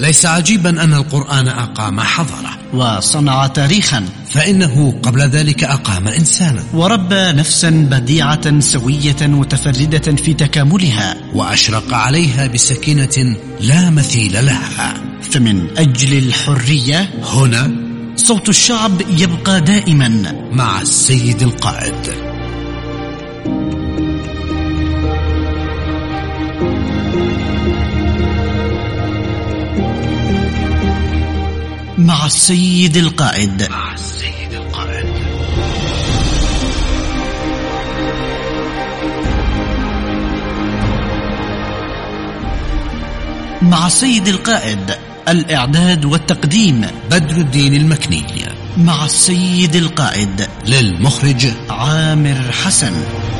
وليس عجيبا أن القرآن أقام حضارة وصنع تاريخا، فإنه قبل ذلك أقام إنسانا وربى نفسا بديعة سوية متفردة في تكاملها، وأشرق عليها بسكينة لا مثيل لها. فمن أجل الحرية هنا صوت الشعب يبقى دائما مع السيد القائد. مع السيد القائد. مع السيد القائد. مع السيد القائد. الإعداد والتقديم بدر الدين المكني. مع السيد القائد. للمخرج عامر حسن.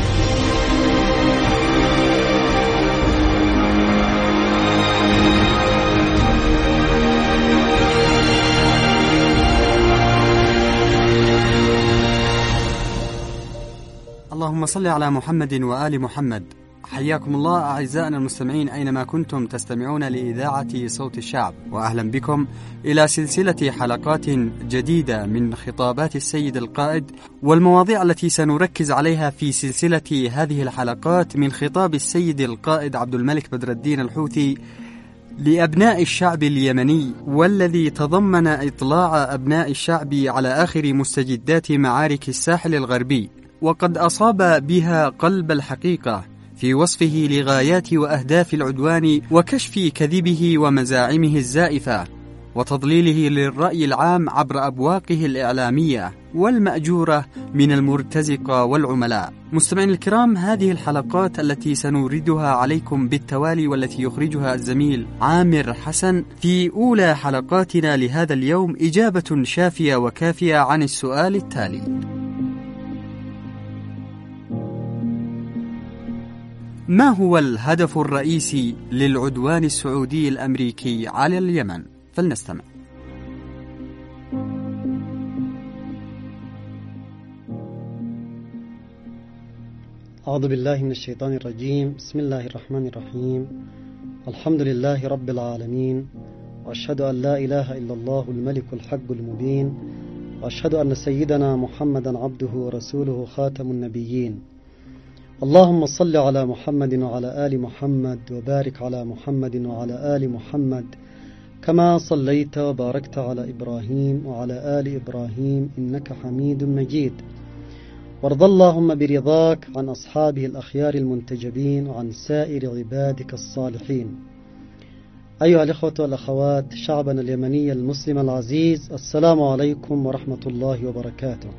اللهم صل على محمد وآل محمد. حياكم الله أعزائنا المستمعين أينما كنتم تستمعون لإذاعة صوت الشعب، وأهلا بكم إلى سلسلة حلقات جديدة من خطابات السيد القائد، والمواضيع التي سنركز عليها في سلسلة هذه الحلقات من خطاب السيد القائد عبد الملك بدر الدين الحوثي لأبناء الشعب اليمني، والذي تضمن إطلاع أبناء الشعب على آخر مستجدات معارك الساحل الغربي، وقد أصاب بها قلب الحقيقة في وصفه لغايات وأهداف العدوان وكشف كذبه ومزاعمه الزائفة وتضليله للرأي العام عبر أبواقه الإعلامية والمأجورة من المرتزقة والعملاء. مستمعين الكرام، هذه الحلقات التي سنوردها عليكم بالتوالي والتي يخرجها الزميل عامر حسن في أولى حلقاتنا لهذا اليوم إجابة شافية وكافية عن السؤال التالي: ما هو الهدف الرئيسي للعدوان السعودي الأمريكي على اليمن؟ فلنستمع. أعوذ بالله من الشيطان الرجيم. بسم الله الرحمن الرحيم. الحمد لله رب العالمين، وأشهد أن لا إله إلا الله الملك الحق المبين، وأشهد أن سيدنا محمدا عبده ورسوله خاتم النبيين. اللهم صل على محمد وعلى آل محمد، وبارك على محمد وعلى آل محمد كما صليت وباركت على إبراهيم وعلى آل إبراهيم إنك حميد مجيد. وارض اللهم برضاك عن أصحابه الأخيار المنتجبين وعن سائر عبادك الصالحين. أيها الإخوة والأخوات، شعبنا اليمني المسلم العزيز، السلام عليكم ورحمة الله وبركاته.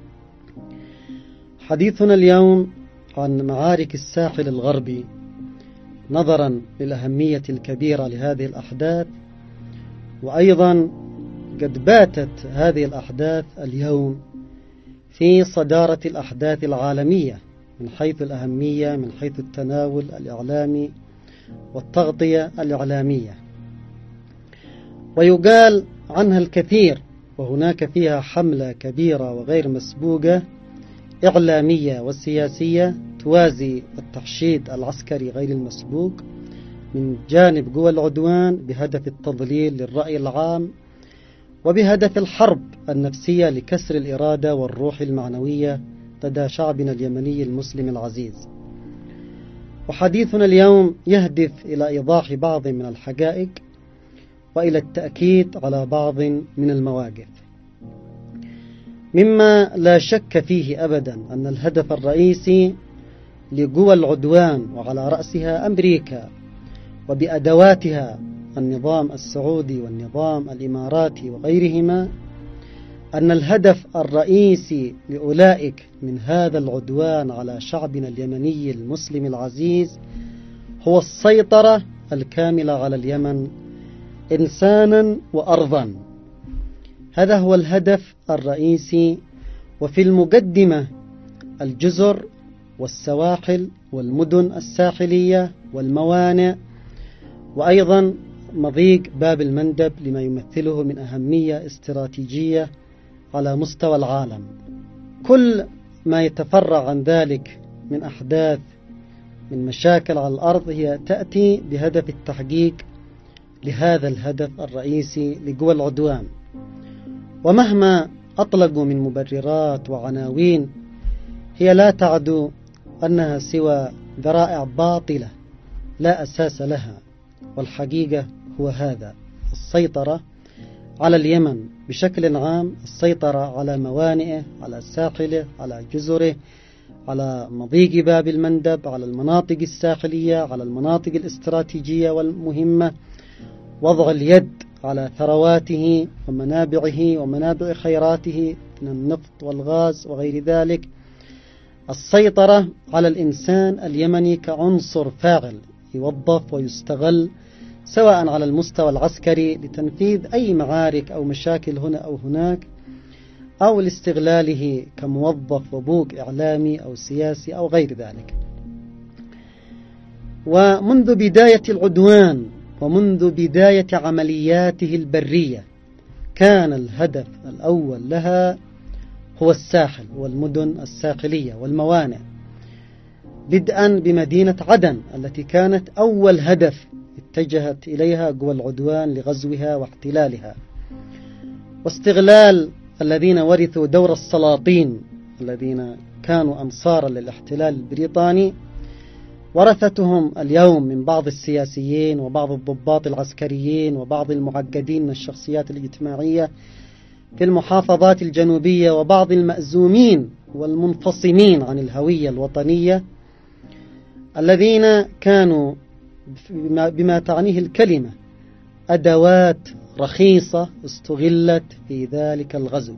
حديثنا اليوم عن معارك الساحل الغربي، نظرا للأهمية الكبيرة لهذه الأحداث، وأيضا قد باتت هذه الأحداث اليوم في صدارة الأحداث العالمية من حيث الأهمية، من حيث التناول الإعلامي والتغطية الإعلامية، ويقال عنها الكثير، وهناك فيها حملة كبيرة وغير مسبوقة إعلامية وسياسية توازي التحشيد العسكري غير المسبوق من جانب قوى العدوان بهدف التضليل للرأي العام وبهدف الحرب النفسية لكسر الإرادة والروح المعنوية لدى شعبنا اليمني المسلم العزيز. وحديثنا اليوم يهدف إلى إيضاح بعض من الحقائق وإلى التأكيد على بعض من المواقف، مما لا شك فيه أبدا أن الهدف الرئيسي لقوى العدوان وعلى رأسها أمريكا وبأدواتها النظام السعودي والنظام الإماراتي وغيرهما، أن الهدف الرئيسي لأولئك من هذا العدوان على شعبنا اليمني المسلم العزيز هو السيطرة الكاملة على اليمن إنسانا وأرضا. هذا هو الهدف الرئيسي، وفي المقدمة الجزر والسواحل والمدن الساحلية والموانئ، وأيضا مضيق باب المندب لما يمثله من أهمية استراتيجية على مستوى العالم. كل ما يتفرع عن ذلك من أحداث من مشاكل على الأرض هي تأتي بهدف التحقيق لهذا الهدف الرئيسي لقوى العدوان. ومهما أطلقوا من مبررات وعناوين، هي لا تعد أنها سوى ذرائع باطلة لا أساس لها. والحقيقة هو هذا: السيطرة على اليمن بشكل عام، السيطرة على موانئه، على ساحله، على جزره، على مضيق باب المندب، على المناطق الساحلية، على المناطق الاستراتيجية والمهمة، وضع اليد على ثرواته ومنابعه ومنابع خيراته من النفط والغاز وغير ذلك. السيطرة على الإنسان اليمني كعنصر فاعل يوظف ويستغل سواء على المستوى العسكري لتنفيذ أي معارك أو مشاكل هنا أو هناك، أو لاستغلاله كموظف وبوق إعلامي أو سياسي أو غير ذلك. ومنذ بداية العدوان ومنذ بداية عملياته البرية كان الهدف الأول لها هو الساحل والمدن الساحلية والموانئ، بدءا بمدينة عدن التي كانت أول هدف اتجهت إليها قوى العدوان لغزوها واحتلالها، واستغلال الذين ورثوا دور السلاطين الذين كانوا أنصارا للاحتلال البريطاني، ورثتهم اليوم من بعض السياسيين وبعض الضباط العسكريين وبعض المعقدين من الشخصيات الاجتماعية في المحافظات الجنوبية وبعض المأزومين والمنفصمين عن الهوية الوطنية، الذين كانوا بما تعنيه الكلمة أدوات رخيصة استغلت في ذلك الغزو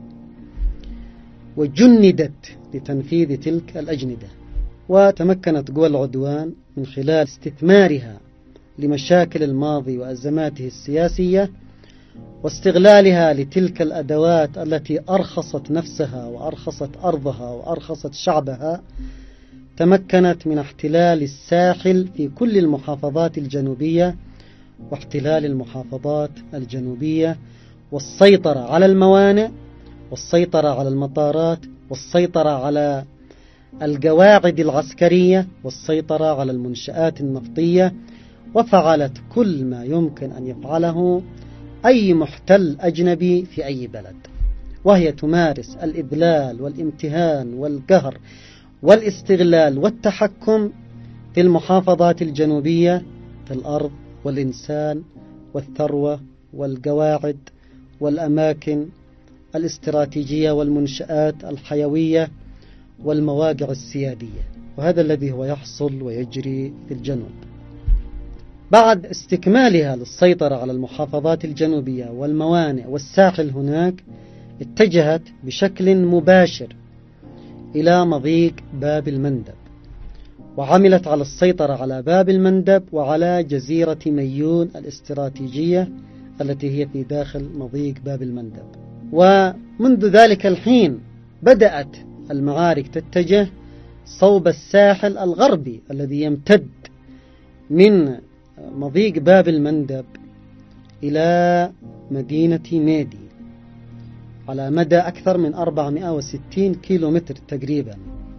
وجندت لتنفيذ تلك الأجندة. وتمكنت قوى العدوان من خلال استثمارها لمشاكل الماضي وأزماته السياسية واستغلالها لتلك الأدوات التي أرخصت نفسها وأرخصت أرضها وأرخصت شعبها، تمكنت من احتلال الساحل في كل المحافظات الجنوبية واحتلال المحافظات الجنوبية، والسيطرة على الموانئ، والسيطرة على المطارات، والسيطرة على القواعد العسكرية، والسيطرة على المنشآت النفطية. وفعلت كل ما يمكن أن يفعله أي محتل أجنبي في أي بلد، وهي تمارس الإذلال والامتهان والقهر والاستغلال والتحكم في المحافظات الجنوبية في الأرض والإنسان والثروة والقواعد والأماكن الاستراتيجية والمنشآت الحيوية والمواقع السيادية. وهذا الذي هو يحصل ويجري في الجنوب. بعد استكمالها للسيطرة على المحافظات الجنوبية والموانئ والساحل هناك، اتجهت بشكل مباشر إلى مضيق باب المندب، وعملت على السيطرة على باب المندب وعلى جزيرة ميون الاستراتيجية التي هي في داخل مضيق باب المندب. ومنذ ذلك الحين بدأت المعارك تتجه صوب الساحل الغربي الذي يمتد من مضيق باب المندب إلى مدينة ميدي على مدى أكثر من 460 كيلومتر تقريبا.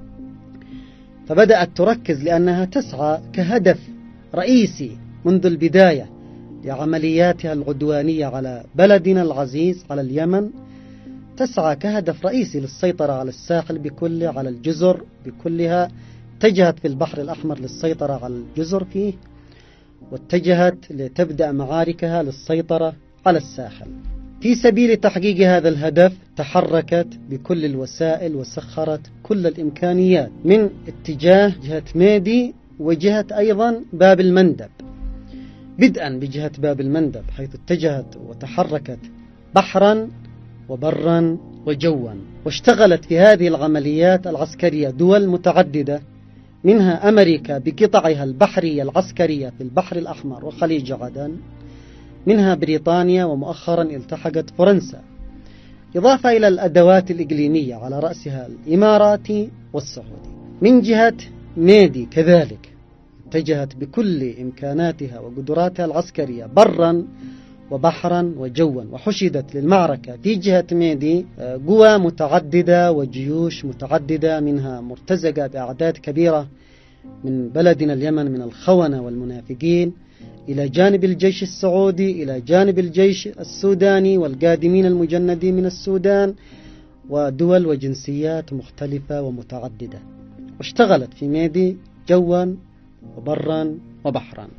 فبدأت تركز لأنها تسعى كهدف رئيسي منذ البداية لعملياتها العدوانية على بلدنا العزيز على اليمن، تسعى كهدف رئيسي للسيطرة على الساحل بكله، على الجزر بكلها. اتجهت في البحر الأحمر للسيطرة على الجزر فيه، واتجهت لتبدأ معاركها للسيطرة على الساحل. في سبيل تحقيق هذا الهدف تحركت بكل الوسائل وسخرت كل الإمكانيات من اتجاه جهة ميدي وجهة أيضا باب المندب، بدءا بجهة باب المندب حيث اتجهت وتحركت بحرا وبرا وجوا. واشتغلت في هذه العمليات العسكرية دول متعددة، منها أمريكا بقطعها البحرية العسكرية في البحر الأحمر وخليج عدن، منها بريطانيا، ومؤخرا التحقت فرنسا، إضافة إلى الأدوات الإقليمية على رأسها الإماراتي والسعودي. من جهة ميدي كذلك اتجهت بكل إمكاناتها وقدراتها العسكرية برا وبحرا وجوا، وحشدت للمعركة في جهة ميدي قوى متعددة وجيوش متعددة، منها مرتزقة بأعداد كبيرة من بلدنا اليمن من الخونة والمنافقين إلى جانب الجيش السعودي، إلى جانب الجيش السوداني والقادمين المجندين من السودان، ودول وجنسيات مختلفة ومتعددة، واشتغلت في ميدي جوا وبرا وبحرا.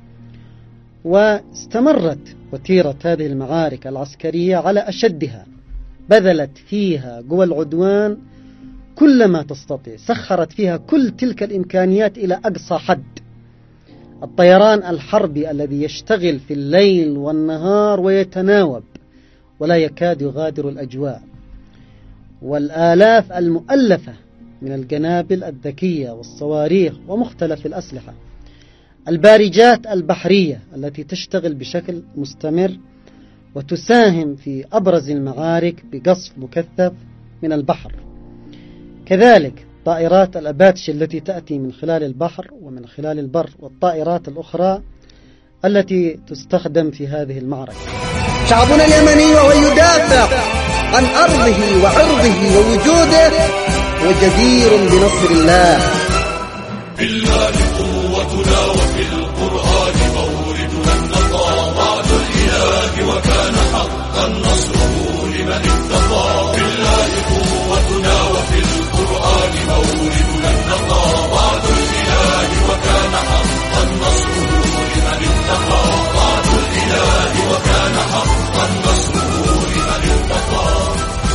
واستمرت وتيرة هذه المعارك العسكرية على أشدها، بذلت فيها قوى العدوان كل ما تستطيع، سخرت فيها كل تلك الإمكانيات إلى أقصى حد. الطيران الحربي الذي يشتغل في الليل والنهار ويتناوب ولا يكاد يغادر الأجواء، والآلاف المؤلفة من القنابل الذكية والصواريخ ومختلف الأسلحة، البارجات البحرية التي تشتغل بشكل مستمر وتساهم في أبرز المعارك بقصف مكثف من البحر، كذلك طائرات الأباتشي التي تأتي من خلال البحر ومن خلال البر، والطائرات الأخرى التي تستخدم في هذه المعركة. شعبنا اليمني وهو يدافع عن أرضه وعرضه ووجوده وجدير بنصر الله. بالله قوتنا وفي القرآن موردنا النقى، وعد الإله وكان حقا نصره لمن اتقى. بالله قوتنا وفي القرآن موردنا النقى، وعد الإله وكان حقا نصره لمن اتقى. وعد الإله وكان حقا نصره لمن اتقى.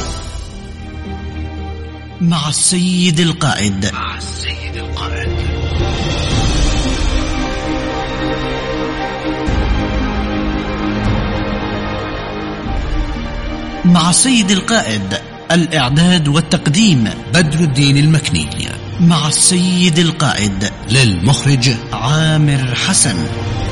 مع السيد القائد. مع السيد القائد، الإعداد والتقديم بدر الدين المكني. مع السيد القائد، للمخرج عامر حسن.